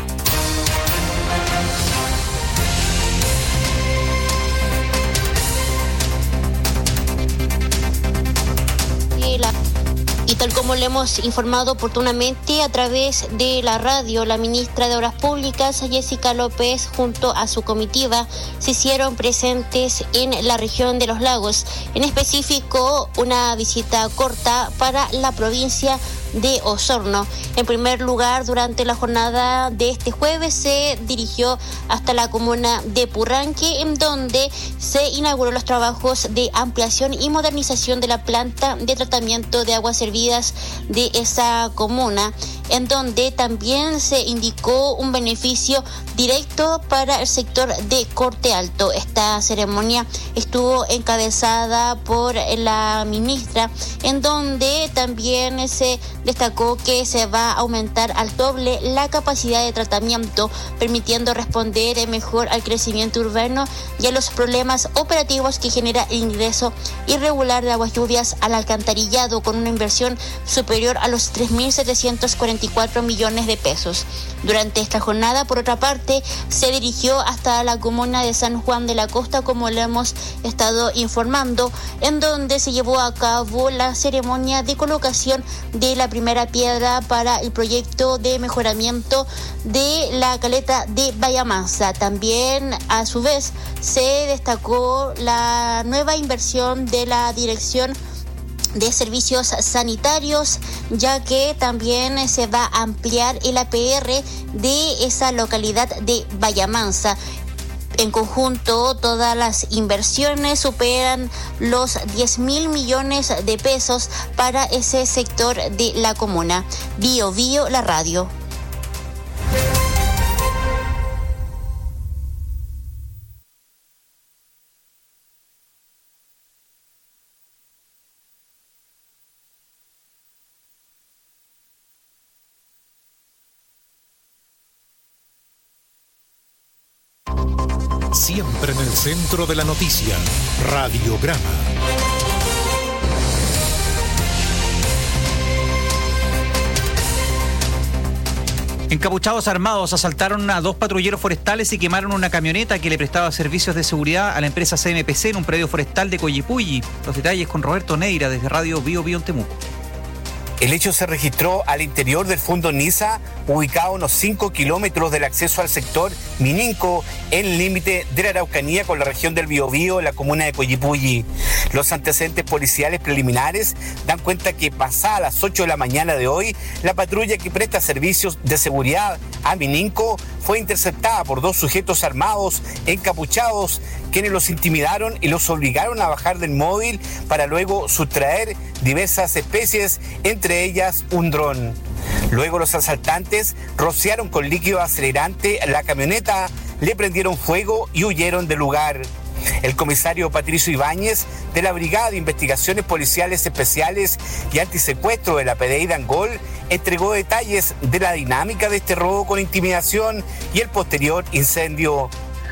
tal como le hemos informado oportunamente a través de la radio, la ministra de Obras Públicas, Jessica López, junto a su comitiva, se hicieron presentes en la región de Los Lagos, en específico una visita corta para la provincia de Osorno. En primer lugar, durante la jornada de este jueves se dirigió hasta la comuna de Purranque, en donde se inauguró los trabajos de ampliación y modernización de la planta de tratamiento de aguas servidas de esa comuna, en donde también se indicó un beneficio directo para el sector de Corte Alto. Esta ceremonia estuvo encabezada por la ministra, en donde también se destacó que se va a aumentar al doble la capacidad de tratamiento, permitiendo responder mejor al crecimiento urbano y a los problemas operativos que genera el ingreso irregular de aguas lluvias al alcantarillado, con una inversión superior a los tres mil setecientos cuarenta y cuatro millones de pesos. Durante esta jornada, por otra parte, se dirigió hasta la comuna de San Juan de la Costa, como le hemos estado informando, en donde se llevó a cabo la ceremonia de colocación de la primera piedra para el proyecto de mejoramiento de la caleta de Bayamansa. También, a su vez, se destacó la nueva inversión de la Dirección de Servicios Sanitarios, ya que también se va a ampliar el A P R de esa localidad de Bayamansa. En conjunto, todas las inversiones superan los diez mil millones de pesos para ese sector de la comuna. Bio Bio, la radio. Siempre en el centro de la noticia, Radiograma. Encapuchados armados asaltaron a dos patrulleros forestales y quemaron una camioneta que le prestaba servicios de seguridad a la empresa C M P C en un predio forestal de Coyipulli. Los detalles con Roberto Neira desde Radio Bio Bio en Temuco. El hecho se registró al interior del Fundo Niza, ubicado a unos cinco kilómetros del acceso al sector Mininco, en el límite de la Araucanía con la región del Biobío, en la comuna de Coyipulli. Los antecedentes policiales preliminares dan cuenta que pasada las ocho de la mañana de hoy, la patrulla que presta servicios de seguridad a Mininco fue interceptada por dos sujetos armados, encapuchados, quienes los intimidaron y los obligaron a bajar del móvil para luego sustraer diversas especies, entre ellas un dron. Luego los asaltantes rociaron con líquido acelerante la camioneta, le prendieron fuego y huyeron del lugar. El comisario Patricio Ibáñez, de la Brigada de Investigaciones Policiales Especiales y Antisecuestro de la P D I de Angol, entregó detalles de la dinámica de este robo con intimidación y el posterior incendio.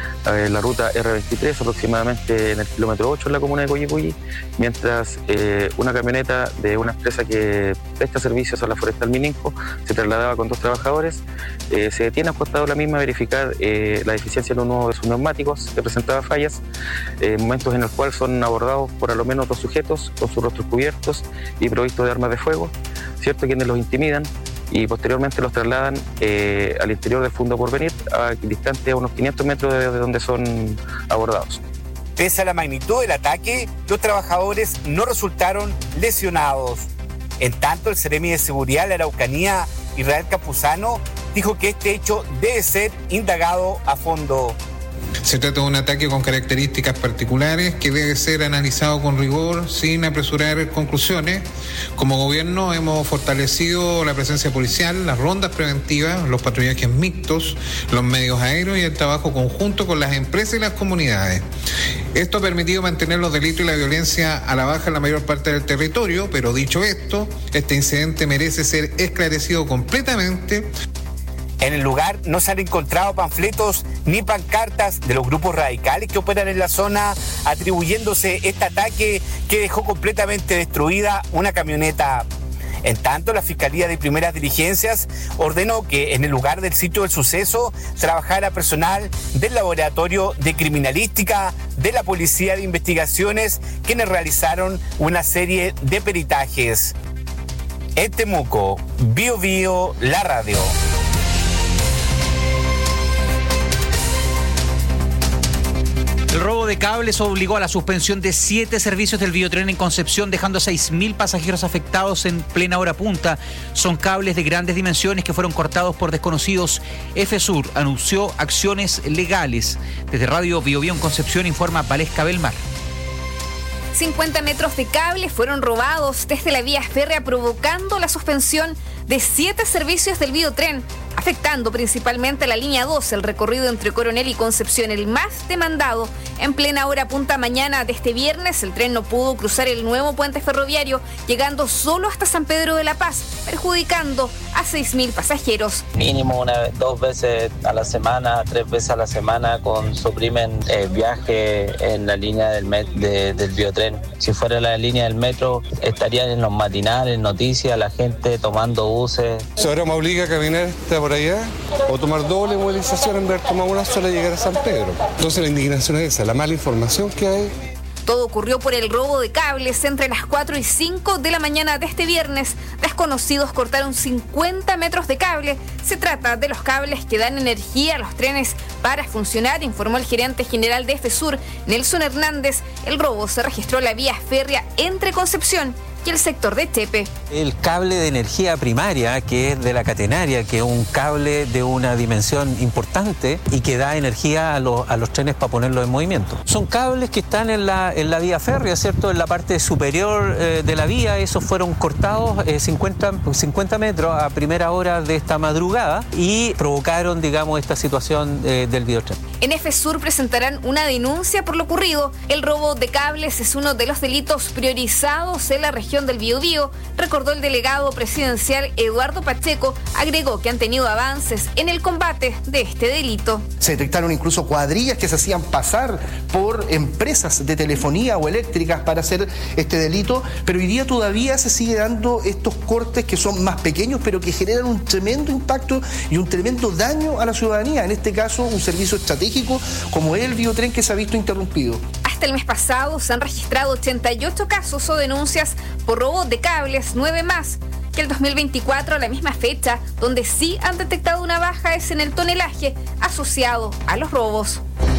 La ruta R veintitrés, aproximadamente en el kilómetro ocho en la comuna de Coyipulli, mientras eh, una camioneta de una empresa que presta servicios a la Forestal Mininco se trasladaba con dos trabajadores. Eh, se detiene acostado la misma a verificar eh, la deficiencia en uno de sus neumáticos que presentaba fallas, eh, momentos en el cual son abordados por al menos dos sujetos con sus rostros cubiertos y provistos de armas de fuego, ¿cierto?, quienes los intimidan y posteriormente los trasladan eh, al interior del Fundo Porvenir, a, distante a unos quinientos metros de, de donde son abordados. Pese a la magnitud del ataque, los trabajadores no resultaron lesionados. En tanto, el Seremi de Seguridad de la Araucanía, Israel Campuzano, dijo que este hecho debe ser indagado a fondo. Se trata de un ataque con características particulares que debe ser analizado con rigor, sin apresurar conclusiones. Como gobierno hemos fortalecido la presencia policial, las rondas preventivas, los patrullajes mixtos, los medios aéreos y el trabajo conjunto con las empresas y las comunidades. Esto ha permitido mantener los delitos y la violencia a la baja en la mayor parte del territorio, pero dicho esto, este incidente merece ser esclarecido completamente. En el lugar no se han encontrado panfletos ni pancartas de los grupos radicales que operan en la zona, atribuyéndose este ataque que dejó completamente destruida una camioneta. En tanto, la Fiscalía de Primeras Diligencias ordenó que en el lugar del sitio del suceso trabajara personal del Laboratorio de Criminalística de la Policía de Investigaciones, quienes realizaron una serie de peritajes. En Temuco, Bio Bio, la radio. El robo de cables obligó a la suspensión de siete servicios del Biotren en Concepción, dejando a seis mil pasajeros afectados en plena hora punta. Son cables de grandes dimensiones que fueron cortados por desconocidos. Efesur anunció acciones legales. Desde Radio Bio Bio en Concepción informa Valesca Belmar. cincuenta metros de cable fueron robados desde la vía férrea, provocando la suspensión de siete servicios del Biotren, afectando principalmente la línea dos, el recorrido entre Coronel y Concepción, el más demandado. En plena hora punta mañana de este viernes, el tren no pudo cruzar el nuevo puente ferroviario, llegando solo hasta San Pedro de la Paz, perjudicando a seis mil pasajeros. Mínimo una vez, dos veces a la semana, tres veces a la semana, con suprimen eh, viaje en la línea del, met, de, del Biotren. Si fuera la línea del metro, estarían en los matinales, noticias, la gente tomando buses. ¿Se ahora me obliga a caminar hasta por allá o tomar doble movilización en vez de tomar una sola y llegar a San Pedro? Entonces la indignación es esa, la mala información que hay. Todo ocurrió por el robo de cables entre las cuatro y cinco de la mañana de este viernes. Desconocidos cortaron cincuenta metros de cable. Se trata de los cables que dan energía a los trenes para funcionar, informó el gerente general de Efesur, Nelson Hernández. El robo se registró en la vía férrea entre Concepción y el sector de Tepe. El cable de energía primaria, que es de la catenaria, que es un cable de una dimensión importante y que da energía a los, a los trenes para ponerlos en movimiento. Son cables que están en la, en la vía férrea, ¿cierto? En la parte superior eh, de la vía. Esos fueron cortados eh, cincuenta, cincuenta metros a primera hora de esta madrugada y provocaron, digamos, esta situación eh, del Biotren. En Efesur presentarán una denuncia por lo ocurrido. El robo de cables es uno de los delitos priorizados en la región del Biobío, recordó el delegado presidencial Eduardo Pacheco. Agregó que han tenido avances en el combate de este delito. Se detectaron incluso cuadrillas que se hacían pasar por empresas de telefonía o eléctricas para hacer este delito, pero hoy día todavía se sigue dando estos cortes que son más pequeños, pero que generan un tremendo impacto y un tremendo daño a la ciudadanía. En este caso, un servicio estratégico como el Biotren, que se ha visto interrumpido. Hasta el mes pasado se han registrado ochenta y ocho casos o denuncias por robo de cables, nueve más que el dos mil veinticuatro, a la misma fecha. Donde sí han detectado una baja es en el tonelaje asociado a los robos.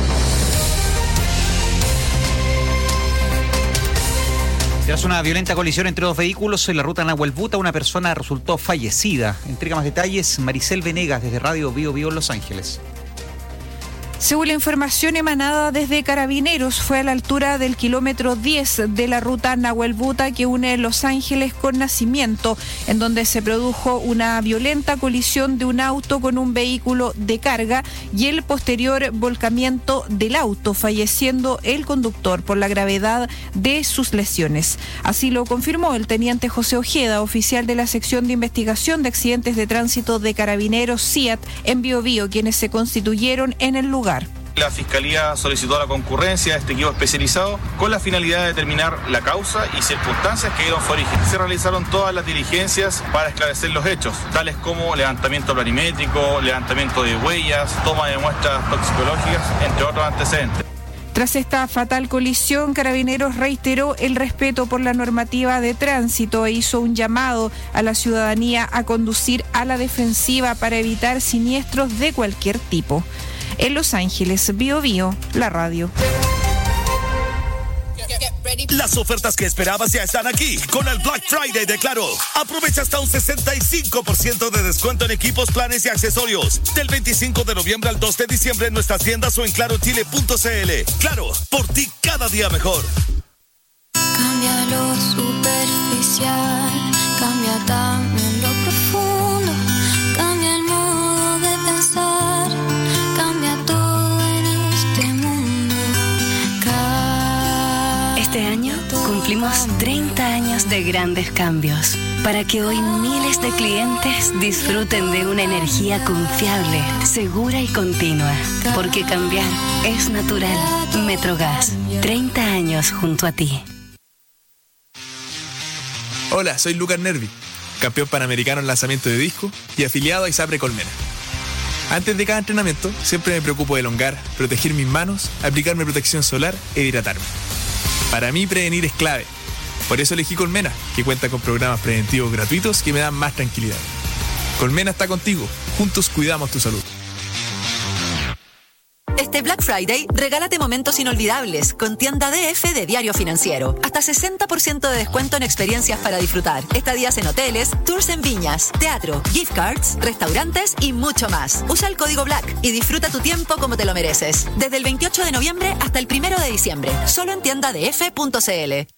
Tras una violenta colisión entre dos vehículos en la ruta Nahuelbuta, una persona resultó fallecida. Entrega más detalles Maricel Venegas desde Radio Bio Bio Los Ángeles. Según la información emanada desde Carabineros, fue a la altura del kilómetro diez de la ruta Nahuelbuta que une Los Ángeles con Nacimiento, en donde se produjo una violenta colisión de un auto con un vehículo de carga y el posterior volcamiento del auto, falleciendo el conductor por la gravedad de sus lesiones. Así lo confirmó el teniente José Ojeda, oficial de la sección de investigación de accidentes de tránsito de Carabineros C I A T en Bio Bio, quienes se constituyeron en el lugar. La Fiscalía solicitó la concurrencia de este equipo especializado con la finalidad de determinar la causa y circunstancias que dieron su origen. Se realizaron todas las diligencias para esclarecer los hechos, tales como levantamiento planimétrico, levantamiento de huellas, toma de muestras toxicológicas, entre otros antecedentes. Tras esta fatal colisión, Carabineros reiteró el respeto por la normativa de tránsito e hizo un llamado a la ciudadanía a conducir a la defensiva para evitar siniestros de cualquier tipo. En Los Ángeles, Bio Bio, la radio. Las ofertas que esperabas ya están aquí con el Black Friday de Claro. Aprovecha hasta un sesenta y cinco por ciento de descuento en equipos, planes y accesorios. Del veinticinco de noviembre al dos de diciembre en nuestras tiendas o en claro chile punto c l. Claro, por ti cada día mejor. Cambia lo superficial, cambia también lo profundo, cambia el modo de pensar, cambia todo en este mundo. Este año cumplimos treinta años de grandes cambios para que hoy miles de clientes disfruten de una energía confiable, segura y continua. Porque cambiar es natural. Metrogas, treinta años junto a ti. Hola, soy Lucas Nervi, campeón panamericano en lanzamiento de disco y afiliado a ISAPRE Colmena. Antes de cada entrenamiento, siempre me preocupo de elongar, proteger mis manos, aplicarme protección solar e hidratarme. Para mí, prevenir es clave. Por eso elegí Colmena, que cuenta con programas preventivos gratuitos que me dan más tranquilidad. Colmena está contigo. Juntos cuidamos tu salud. Este Black Friday, regálate momentos inolvidables con tienda D F de Diario Financiero. Hasta sesenta por ciento de descuento en experiencias para disfrutar. Estadías en hoteles, tours en viñas, teatro, gift cards, restaurantes y mucho más. Usa el código BLACK y disfruta tu tiempo como te lo mereces. Desde el veintiocho de noviembre hasta el primero de diciembre. Solo en tienda d f punto c l.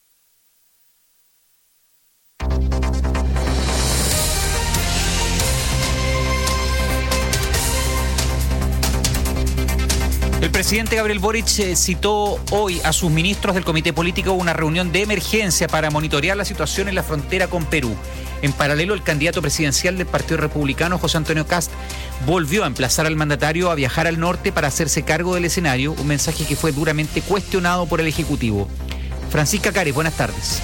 El presidente Gabriel Boric citó hoy a sus ministros del Comité Político una reunión de emergencia para monitorear la situación en la frontera con Perú. En paralelo, el candidato presidencial del Partido Republicano, José Antonio Kast, volvió a emplazar al mandatario a viajar al norte para hacerse cargo del escenario, un mensaje que fue duramente cuestionado por el Ejecutivo. Francisca Cares, buenas tardes.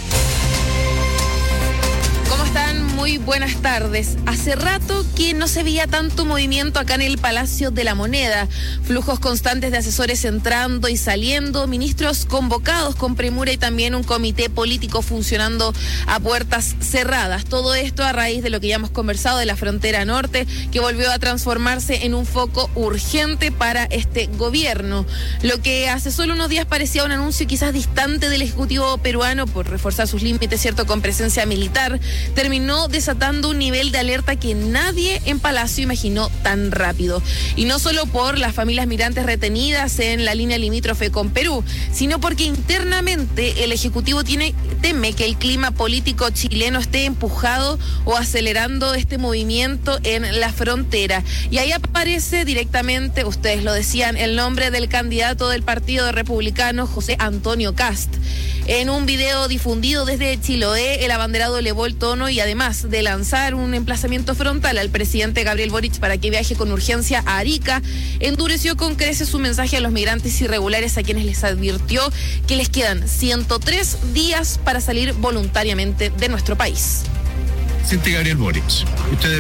¿Cómo están? Muy buenas tardes. Hace rato que no se veía tanto movimiento acá en el Palacio de la Moneda. Flujos constantes de asesores entrando y saliendo, ministros convocados con premura y también un comité político funcionando a puertas cerradas. Todo esto a raíz de lo que ya hemos conversado de la frontera norte, que volvió a transformarse en un foco urgente para este gobierno. Lo que hace solo unos días parecía un anuncio quizás distante del Ejecutivo peruano por reforzar sus límites, cierto, con presencia militar, terminó desatando un nivel de alerta que nadie en Palacio imaginó tan rápido. Y no solo por las familias migrantes retenidas en la línea limítrofe con Perú, sino porque internamente el Ejecutivo tiene, teme que el clima político chileno esté empujado o acelerando este movimiento en la frontera. Y ahí aparece directamente, ustedes lo decían, el nombre del candidato del Partido Republicano, José Antonio Kast. En un video difundido desde Chiloé, el abanderado elevó el tono y además de lanzar un emplazamiento frontal al presidente Gabriel Boric para que viaje con urgencia a Arica, endureció con creces su mensaje a los migrantes irregulares, a quienes les advirtió que les quedan ciento tres días para salir voluntariamente de nuestro país. Presidente Gabriel Boric, usted